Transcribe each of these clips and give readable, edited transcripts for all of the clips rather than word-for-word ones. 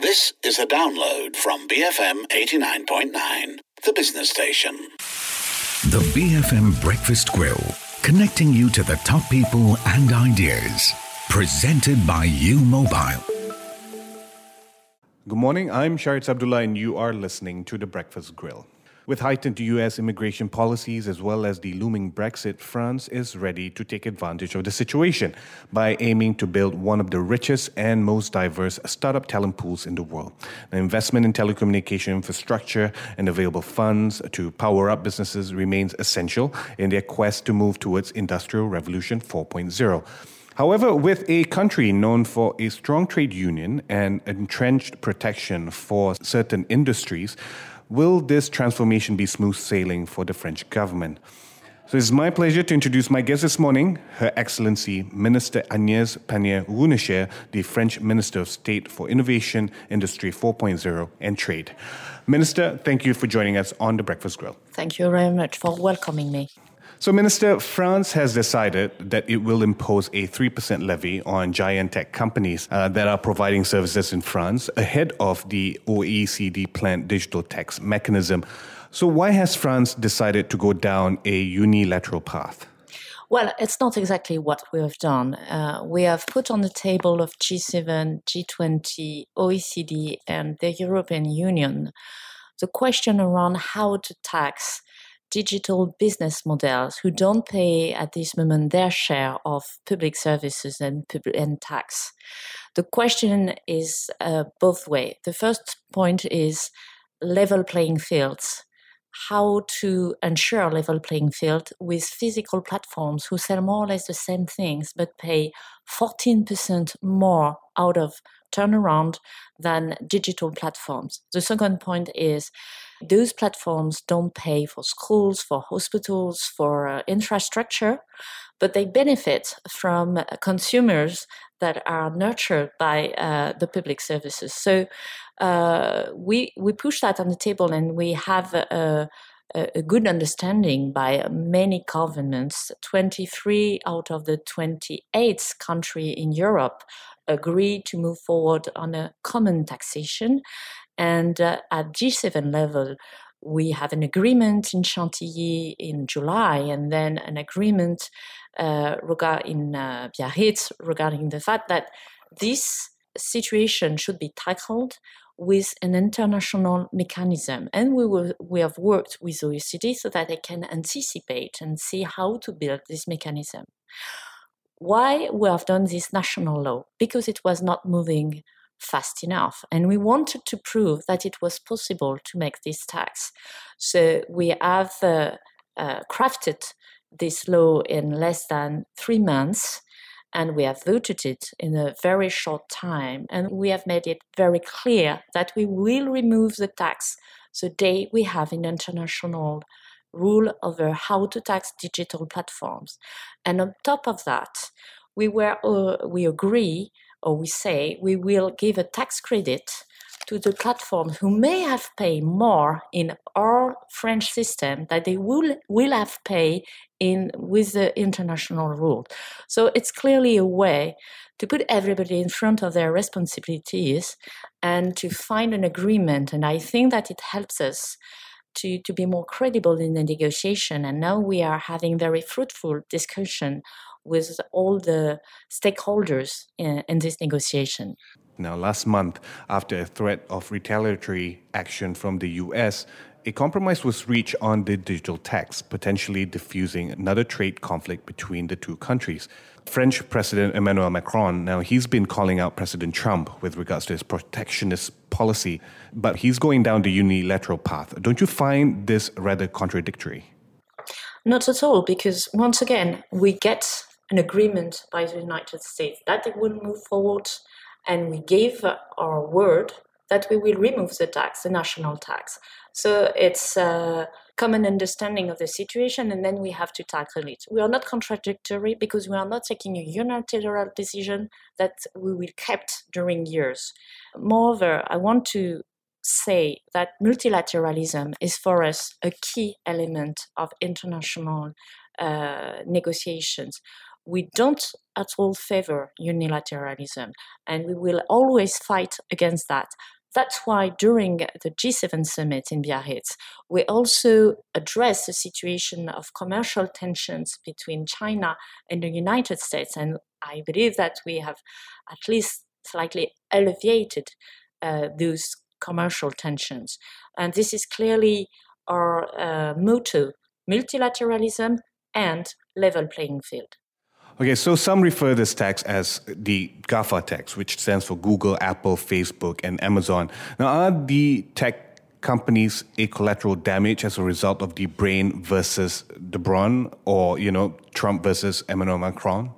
This is a download from BFM 89.9, the business station. The BFM Breakfast Grill, connecting you to the top people and ideas. Presented by U Mobile. Good morning, I'm Shahid Abdullah and you are listening to The Breakfast Grill. With heightened US immigration policies as well as the looming Brexit, France is ready to take advantage of the situation by aiming to build one of the richest and most diverse startup talent pools in the world. The investment in telecommunication infrastructure and available funds to power up businesses remains essential in their quest to move towards Industrial Revolution 4.0. However, with a country known for a strong trade union and entrenched protection for certain industries, will this transformation be smooth sailing for the French government? So it's my pleasure to introduce my guest this morning, Her Excellency Minister Agnès Pannier-Runacher, the French Minister of State for Innovation, Industry 4.0 and Trade. Minister, thank you for joining us on The Breakfast Grill. Thank you very much for welcoming me. So, Minister, France has decided that it will impose a 3% levy on giant tech companies that are providing services in France ahead of the OECD planned digital tax mechanism. So why has France decided to go down a unilateral path? Well, it's not exactly what we have done. We have put on the table of G7, G20, OECD, and the European Union the question around how to tax digital business models who don't pay at this moment their share of public services and tax. The question is both ways. The first point is level playing fields. How to ensure a level playing field with physical platforms who sell more or less the same things but pay 14% more out of turnaround than digital platforms. The second point is those platforms don't pay for schools, for hospitals, for infrastructure, but they benefit from consumers that are nurtured by the public services. So we push that on the table, and we have a good understanding by many governments. 23 out of the 28 countries in Europe agreed to move forward on a common taxation. And at G7 level, we have an agreement in Chantilly in July, and then an agreement in Biarritz regarding the fact that this situation should be tackled with an international mechanism. And we have worked with OECD so that they can anticipate and see how to build this mechanism. Why we have done this national law? Because it was not moving fast enough. And we wanted to prove that it was possible to make this tax. So we have crafted this law in less than 3 months, and we have voted it in a very short time. And we have made it very clear that we will remove the tax the day we have an international rule over how to tax digital platforms. And on top of that, we agree, or we say we will give a tax credit to the platforms who may have paid more in our French system that they will have paid with the international rule. So it's clearly a way to put everybody in front of their responsibilities and to find an agreement. And I think that it helps us to be more credible in the negotiation. And now we are having very fruitful discussion with all the stakeholders in this negotiation. Now, last month, after a threat of retaliatory action from the US, a compromise was reached on the digital tax, potentially diffusing another trade conflict between the two countries. French President Emmanuel Macron, now he's been calling out President Trump with regards to his protectionist policy, but he's going down the unilateral path. Don't you find this rather contradictory? Not at all, because once again, we get an agreement by the United States that it will move forward, and we gave our word that we will remove the tax, the national tax. So it's a common understanding of the situation, and then we have to tackle it. We are not contradictory because we are not taking a unilateral decision that we will kept during years. Moreover, I want to say that multilateralism is for us a key element of international negotiations. We don't at all favor unilateralism, and we will always fight against that. that's why during the G7 summit in Biarritz, we also addressed the situation of commercial tensions between China and the United States. And I believe that we have at least slightly alleviated those commercial tensions. And this is clearly our motto: multilateralism and level playing field. Okay, so some refer this tax as the GAFA tax, which stands for Google, Apple, Facebook, and Amazon. Now, are the tech companies a collateral damage as a result of the brain versus the brawn, or, Trump versus Emmanuel Macron?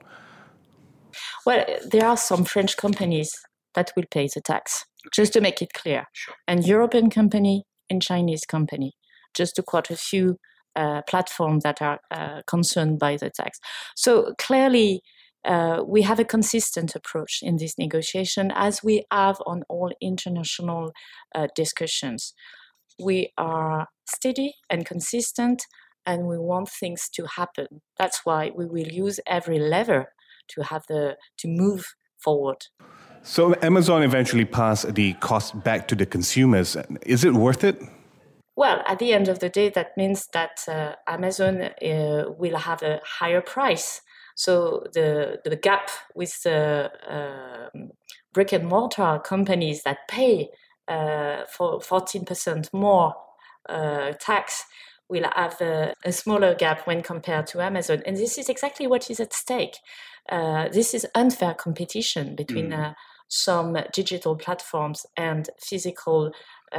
Well, there are some French companies that will pay the tax, just to make it clear. Sure. And European company and Chinese company, just to quote a few platforms that are concerned by the tax. So clearly, we have a consistent approach in this negotiation, as we have on all international discussions. We are steady and consistent, and we want things to happen. That's why we will use every lever to move forward. So Amazon eventually passed the cost back to the consumers. Is it worth it? Well, at the end of the day, that means that Amazon will have a higher price. So the gap with the brick and mortar companies that pay for 14% more tax will have a smaller gap when compared to Amazon. And this is exactly what is at stake. This is unfair competition between some digital platforms and physical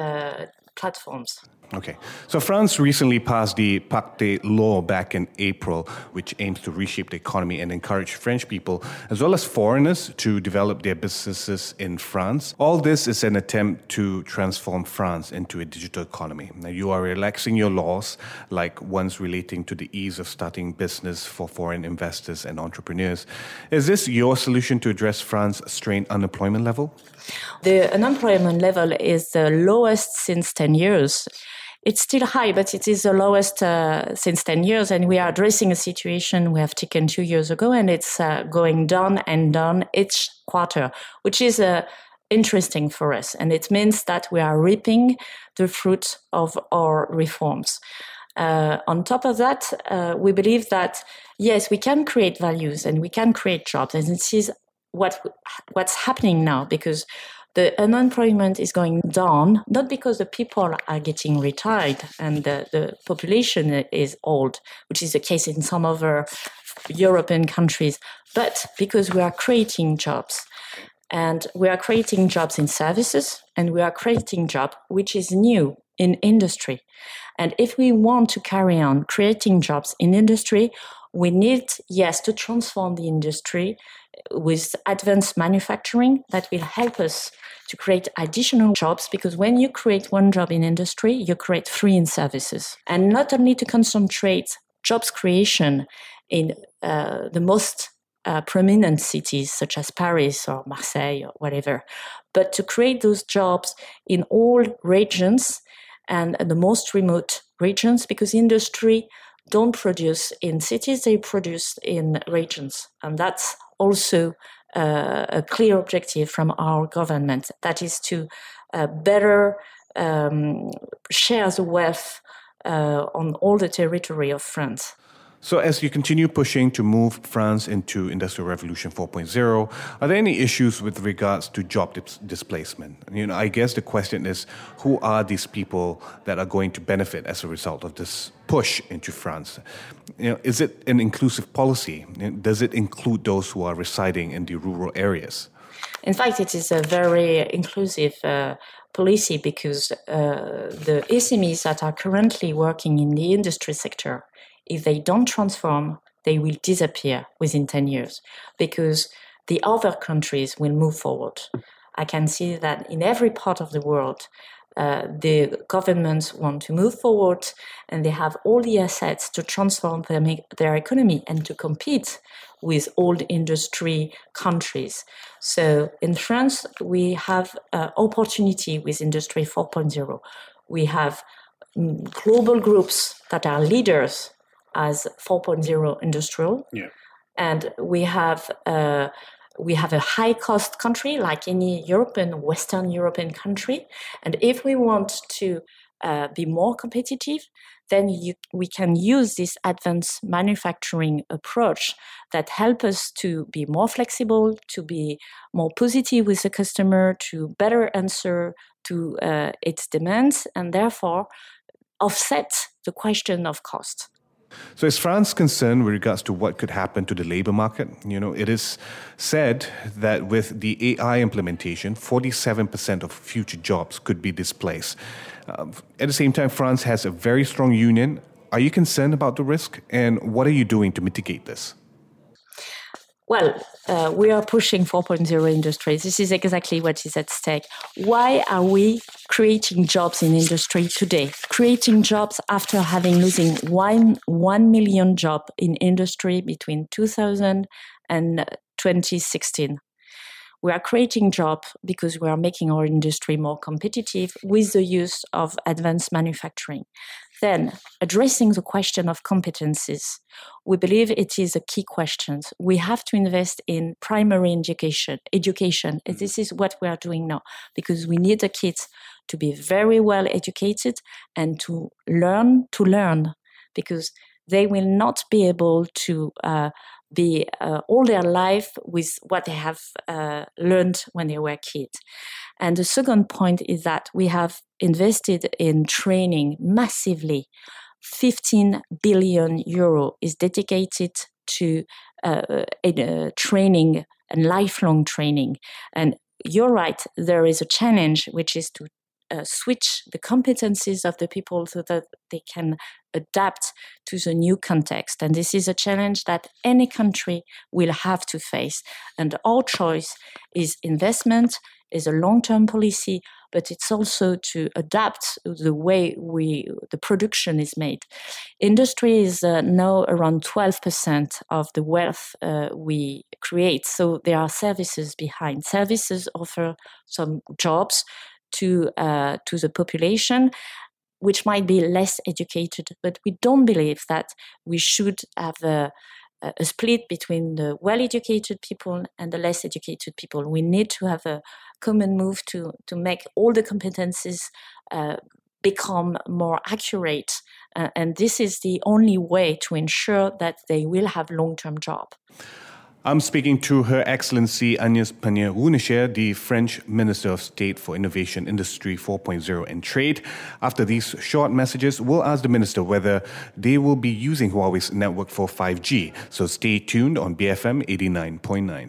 platforms. Okay. So France recently passed the Pacte law back in April, which aims to reshape the economy and encourage French people, as well as foreigners, to develop their businesses in France. All this is an attempt to transform France into a digital economy. Now, you are relaxing your laws, like ones relating to the ease of starting business for foreign investors and entrepreneurs. Is this your solution to address France's strained unemployment level? The unemployment level is the lowest since 10 years. It's still high, but it is the lowest since 10 years, and we are addressing a situation we have taken 2 years ago, and it's going down and down each quarter, which is interesting for us. And it means that we are reaping the fruit of our reforms. On top of that, we believe that, yes, we can create values and we can create jobs, and this is what's happening now, because the unemployment is going down, not because the people are getting retired and the population is old, which is the case in some other European countries, but because we are creating jobs. And we are creating jobs in services, and we are creating jobs which is new in industry. And if we want to carry on creating jobs in industry, we need, yes, to transform the industry with advanced manufacturing that will help us to create additional jobs, because when you create one job in industry, you create 3 in services. And not only to concentrate jobs creation in the most prominent cities such as Paris or Marseille or whatever, but to create those jobs in all regions and the most remote regions, because industry don't produce in cities, they produce in regions. And that's also a clear objective from our government, that is to better share the wealth on all the territory of France. So as you continue pushing to move France into Industrial Revolution 4.0, are there any issues with regards to job displacement? I guess the question is, who are these people that are going to benefit as a result of this push into France? Is it an inclusive policy? Does it include those who are residing in the rural areas? In fact, it is a very inclusive policy, because the SMEs that are currently working in the industry sector, if they don't transform, they will disappear within 10 years, because the other countries will move forward. I can see that in every part of the world, the governments want to move forward, and they have all the assets to transform their economy and to compete with old industry countries. So in France, we have opportunity with Industry 4.0. We have global groups that are leaders as 4.0 industrial. Yeah. And we have we have a high cost country like any Western European country. And if we want to be more competitive, then we can use this advanced manufacturing approach that help us to be more flexible, to be more positive with the customer, to better answer to its demands, and therefore offset the question of cost. So is France concerned with regards to what could happen to the labor market? It is said that with the AI implementation, 47% of future jobs could be displaced. At the same time, France has a very strong union. Are you concerned about the risk? And what are you doing to mitigate this? Well, we are pushing 4.0 industry. This is exactly what is at stake. Why are we creating jobs in industry today? Creating jobs after having losing 1 million jobs in industry between 2000 and 2016. We are creating jobs because we are making our industry more competitive with the use of advanced manufacturing. Then, addressing the question of competencies, we believe it is a key question. We have to invest in primary education. And this is what we are doing now, because we need the kids to be very well educated and to learn, because they will not be able to be all their life with what they have learned when they were kids. And the second point is that we have invested in training massively. 15 billion euro is dedicated to training and lifelong training. And you're right, there is a challenge, which is to switch the competencies of the people so that they can adapt to the new context. And this is a challenge that any country will have to face. And our choice is investment, is a long-term policy, but it's also to adapt the way the production is made. Industry is now around 12% of the wealth we create. So there are services behind. Services offer some jobs to the population, which might be less educated, but we don't believe that we should have a split between the well-educated people and the less educated people. We need to have a common move to make all the competencies become more accurate, and this is the only way to ensure that they will have long-term jobs. I'm speaking to Her Excellency Agnès Pannier-Runacher, the French Minister of State for Innovation, Industry 4.0 and Trade. After these short messages, we'll ask the Minister whether they will be using Huawei's network for 5G. So stay tuned on BFM 89.9.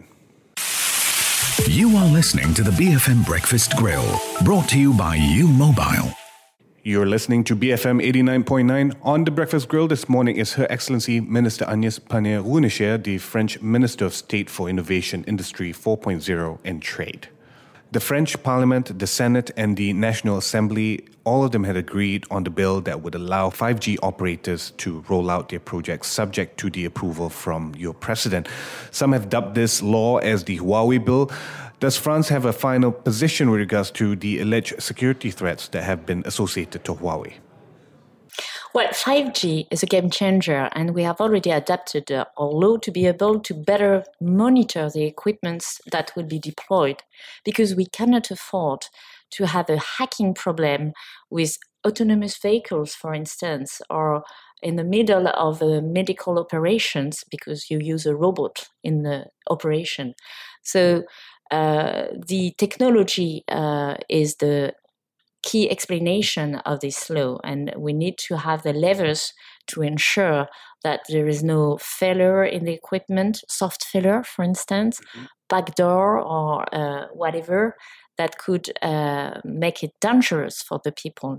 You are listening to the BFM Breakfast Grill, brought to you by U-Mobile. You're listening to BFM 89.9. On the Breakfast Grill this morning is Her Excellency Minister Agnès Pannier-Runacher, the French Minister of State for Innovation, Industry 4.0 and Trade. The French Parliament, the Senate and the National Assembly, all of them had agreed on the bill that would allow 5G operators to roll out their projects subject to the approval from your president. Some have dubbed this law as the Huawei bill. Does France have a final position with regards to the alleged security threats that have been associated to Huawei? Well, 5G is a game changer, and we have already adapted our law to be able to better monitor the equipments that will be deployed, because we cannot afford to have a hacking problem with autonomous vehicles, for instance, or in the middle of medical operations because you use a robot in the operation. So the technology is the key explanation of this law, and we need to have the levers to ensure that there is no failure in the equipment, soft failure, for instance, backdoor or whatever that could make it dangerous for the people.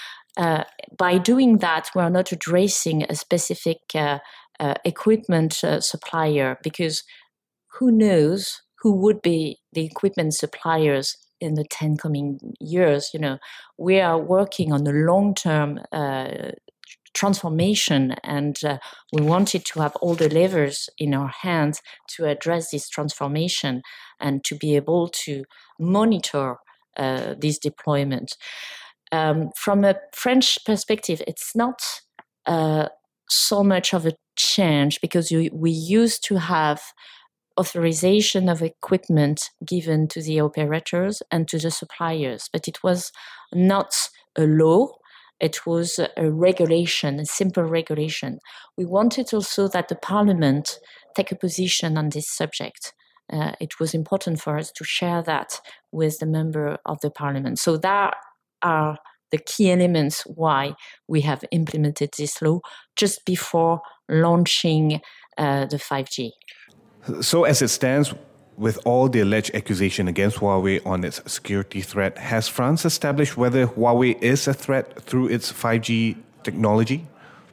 By doing that, we are not addressing a specific equipment supplier, because who knows who would be the equipment suppliers in the 10 coming years. We are working on a long-term transformation, and we wanted to have all the levers in our hands to address this transformation and to be able to monitor this deployment. From a French perspective, it's not so much of a change, because we used to have authorization of equipment given to the operators and to the suppliers. But it was not a law. It was a regulation, a simple regulation. We wanted also that the Parliament take a position on this subject. It was important for us to share that with the member of the Parliament. So that are the key elements why we have implemented this law just before launching the 5G. So as it stands, with all the alleged accusation against Huawei on its security threat, has France established whether Huawei is a threat through its 5G technology?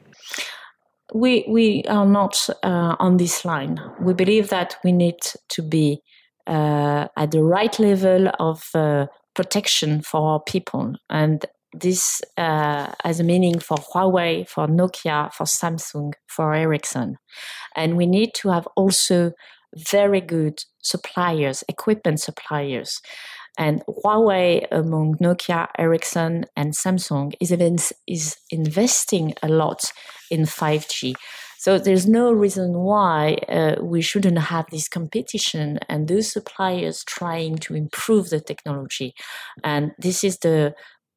We are not on this line. We believe that we need to be at the right level of protection for our people. And this has a meaning for Huawei, for Nokia, for Samsung, for Ericsson. And we need to have also very good suppliers, equipment suppliers. And Huawei, among Nokia, Ericsson, and Samsung, is investing a lot in 5G. So there's no reason why we shouldn't have this competition and those suppliers trying to improve the technology. And this is the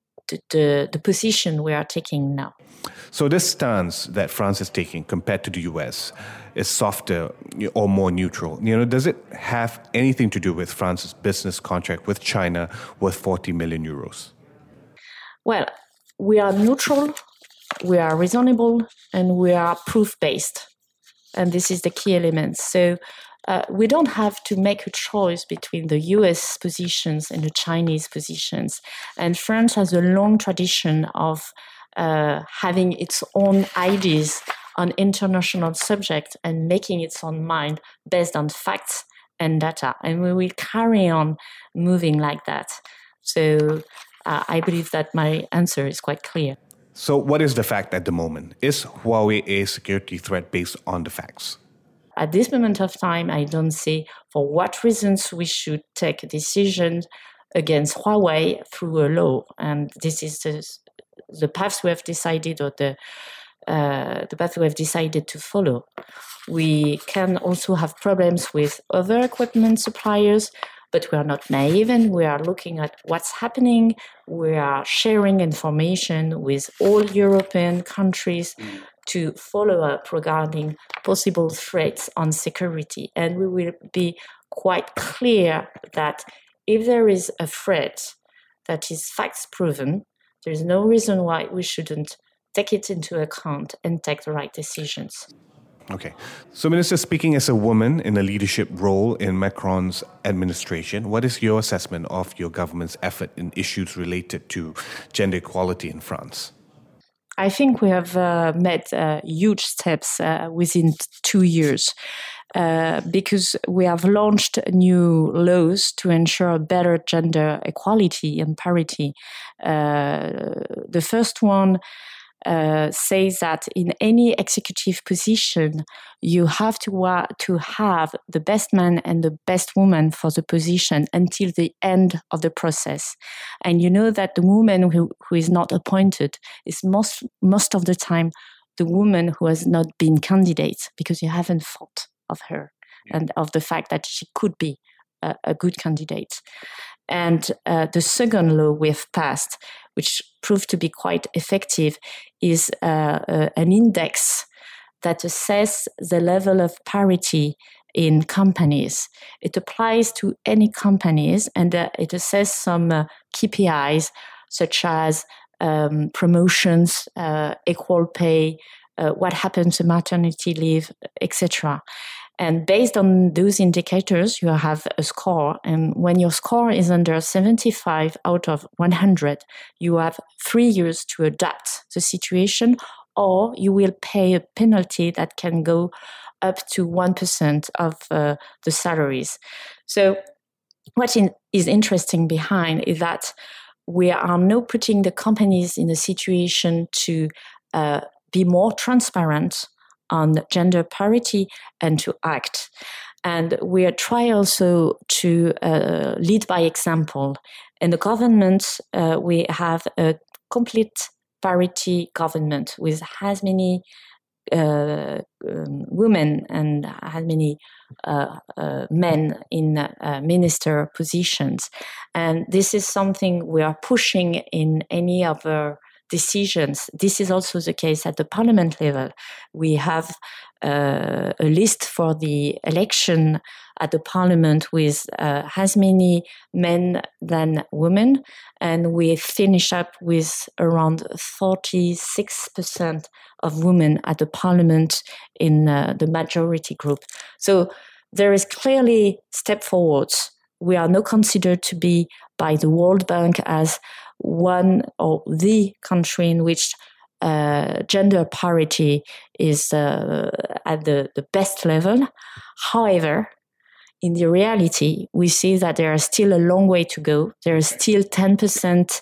position we are taking now. So this stance that France is taking compared to the US is softer or more neutral. Does it have anything to do with France's business contract with China worth 40 million euros? Well, we are neutral, we are reasonable, and we are proof-based. And this is the key element. So we don't have to make a choice between the US positions and the Chinese positions. And France has a long tradition of having its own ideas on international subjects and making its own mind based on facts and data. And we will carry on moving like that. So I believe that my answer is quite clear. So what is the fact at the moment? Is Huawei a security threat based on the facts? At this moment of time, I don't see for what reasons we should take a decision against Huawei through a law. And this is the path we have decided, or the path we have decided to follow. We can also have problems with other equipment suppliers, but we are not naive and we are looking at what's happening. We are sharing information with all European countries to follow up regarding possible threats on security. And we will be quite clear that if there is a threat that is facts proven, there is no reason why we shouldn't take it into account and take the right decisions. Okay. So, Minister, speaking as a woman in a leadership role in Macron's administration, what is your assessment of your government's effort in issues related to gender equality in France? I think we have made huge steps within 2 years because we have launched new laws to ensure better gender equality and parity. The first one says that in any executive position, you have to have the best man and the best woman for the position until the end of the process. And you know that the woman who is not appointed is most of the time the woman who has not been candidate, because you haven't thought of her and of the fact that she could be a good candidate. And the second law we've passed, which proved to be quite effective, is an index that assesses the level of parity in companies. It applies to any companies, and it assesses some KPIs such as promotions, equal pay, what happens to maternity leave, etc. And based on those indicators, you have a score. And when your score is under 75 out of 100, you have 3 years to adapt the situation, or you will pay a penalty that can go up to 1% of the salaries. So what is interesting behind is that we are now putting the companies in a situation to be more transparent on gender parity and to act. And we are trying also to lead by example. In the government, we have a complete parity government with as many women and as many men in minister positions. And this is something we are pushing in any other decisions. This is also the case at the parliament level. We have a list for the election at the parliament with as many men than women, and we finish up with around 46% of women at the parliament in the majority group. So there is clearly step forwards. We are now considered to be by the World Bank as one or the country in which gender parity is at the best level. However, in the reality, we see that there is still a long way to go. There is still 10%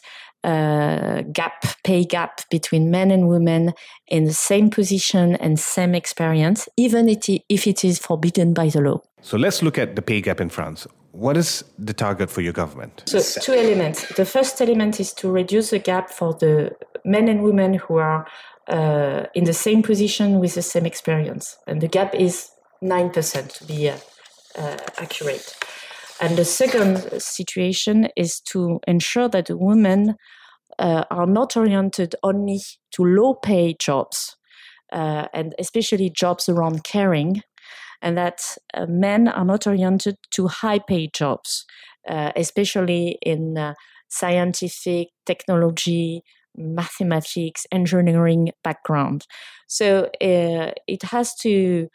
pay gap between men and women in the same position and same experience, even if it is forbidden by the law. So let's look at the pay gap in France. What is the target for your government? So 2 elements. The first element is to reduce the gap for the men and women who are in the same position with the same experience. And the gap is 9% to be accurate. And the second situation is to ensure that the women are not oriented only to low-paid jobs, and especially jobs around caring, and that men are not oriented to high-paid jobs, especially in scientific, technology, mathematics, engineering background. So it has to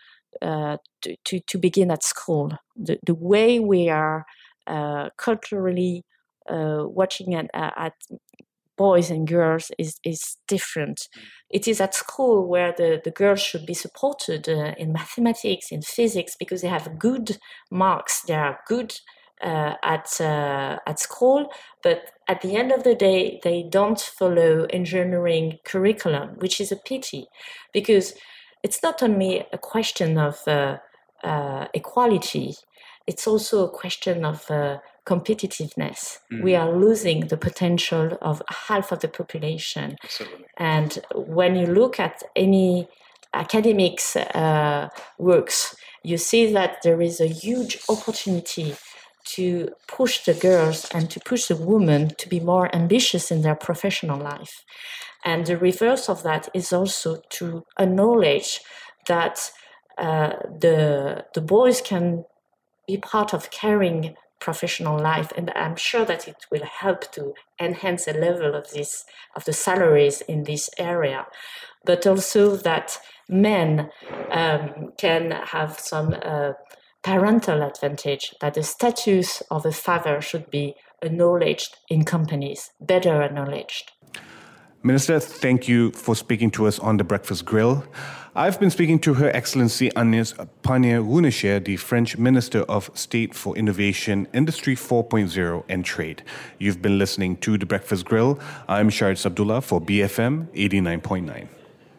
begin at school. The way we are culturally watching at boys and girls is different. It is at school where the girls should be supported in mathematics, in physics, because they have good marks. They are good at school, but at the end of the day, they don't follow engineering curriculum, which is a pity, because it's not only a question of equality, it's also a question of competitiveness. We are losing the potential of half of the population. Absolutely. And when you look at any academics works, you see that there is a huge opportunity to push the girls and to push the women to be more ambitious in their professional life. And the reverse of that is also to acknowledge that the boys can be part of caring professional life, and I'm sure that it will help to enhance the level of the salaries in this area, but also that men can have some parental advantage, that the status of a father should be acknowledged in companies, better acknowledged. Minister, thank you for speaking to us on The Breakfast Grill. I've been speaking to Her Excellency Agnès Pannier-Runacher, the French Minister of State for Innovation, Industry 4.0 and Trade. You've been listening to The Breakfast Grill. I'm Shahid Abdullah for BFM 89.9.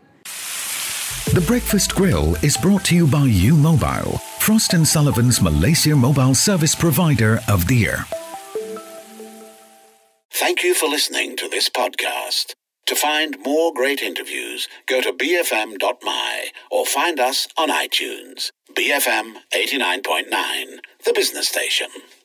The Breakfast Grill is brought to you by U-Mobile, Frost & Sullivan's Malaysia mobile service provider of the year. Thank you for listening to this podcast. To find more great interviews, go to bfm.my or find us on iTunes. BFM 89.9, the business station.